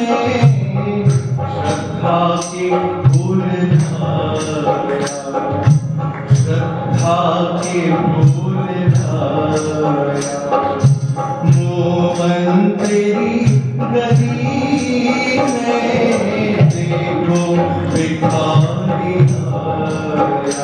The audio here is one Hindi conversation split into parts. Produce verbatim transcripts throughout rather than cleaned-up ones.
श्रद्धा के फूल धारा, श्रद्धा के फूल धारा, मोहन तेरी गली में देखो भिखारी आया।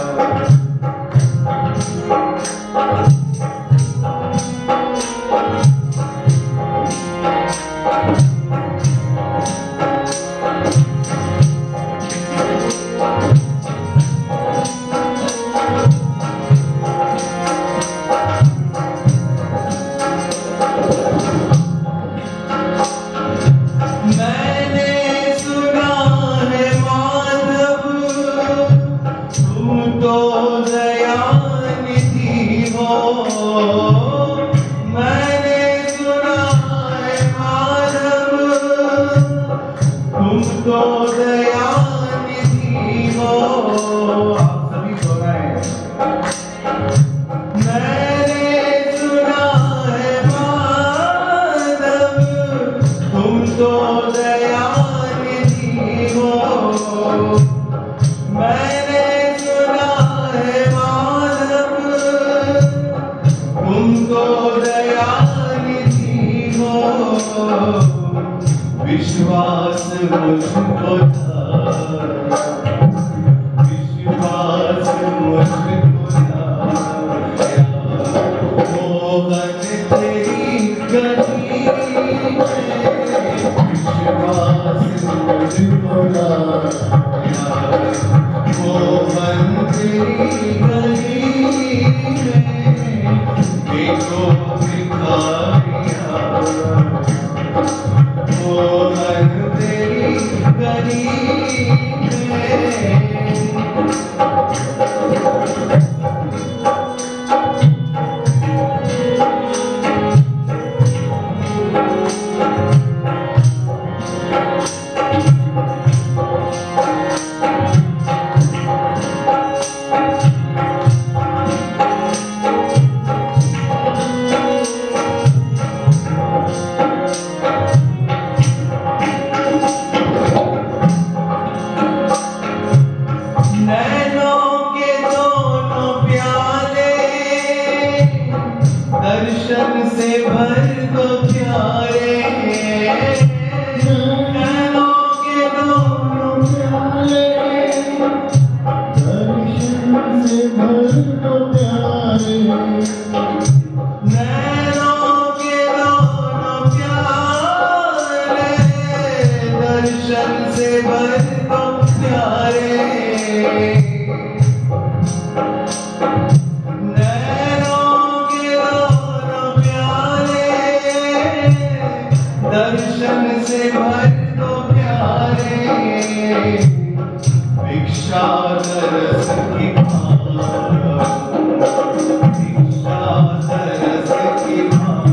विश्वास मुझको विश्वास मुझको मोहन तेरी गली विश्वास मुझको मोहन तेरी गली देखो भिखारिया। मोहन तेरी गली दर्शन से भर दो प्यारे, नैनों के दोनों प्यारे, दर्शन से भर दो प्यारे, नैनों के दोनों प्यारे, दर्शन से भर दो प्यारे। दर्शन से भर दो प्यारे, भिक्षा तरस की भाव, भिक्षा तरस की भाव,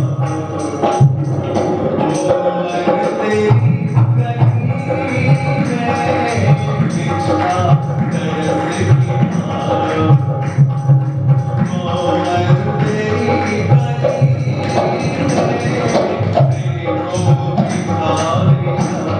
मोहन तेरी गली में भिक्षा तरस की भाव, मोहन तेरी गली में देखो भिखारी।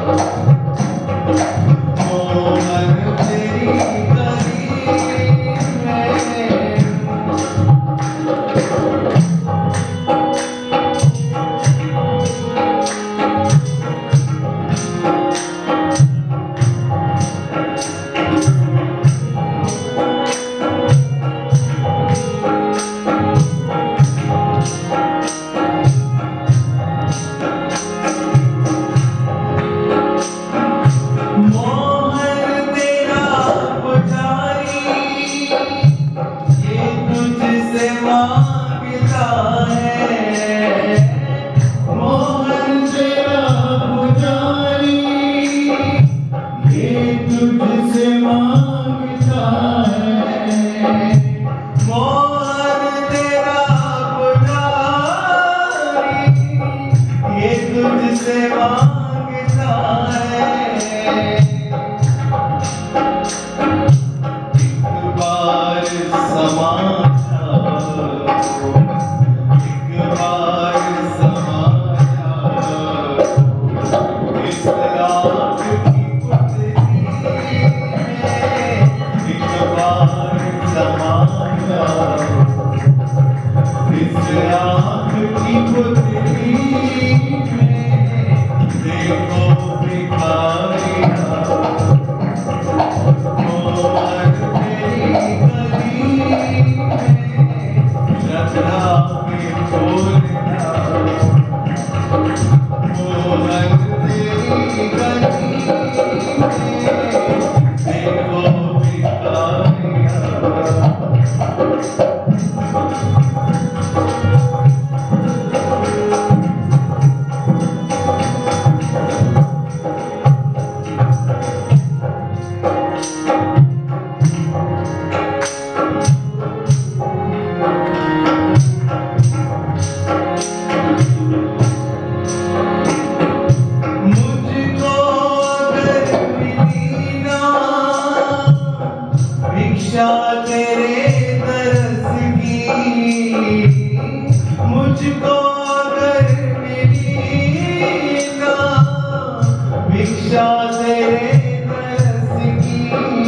इच्छा तेरे तरस की,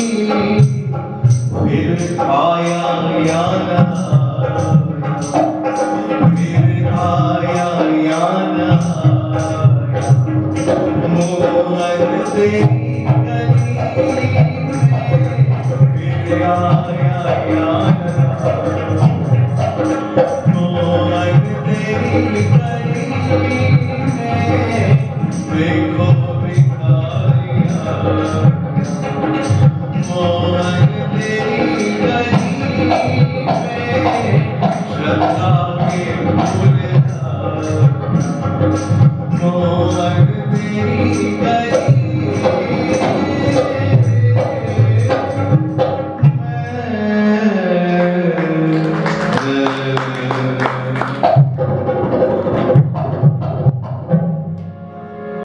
फिर आया या ना फिर आया या ना मोहन तेरी गली में, फिर आया या ना मोहन तेरी गली में, देखो भिखारिया मोहन तेरी गली में, श्रद्धा के फूलदार मोहन तेरी गली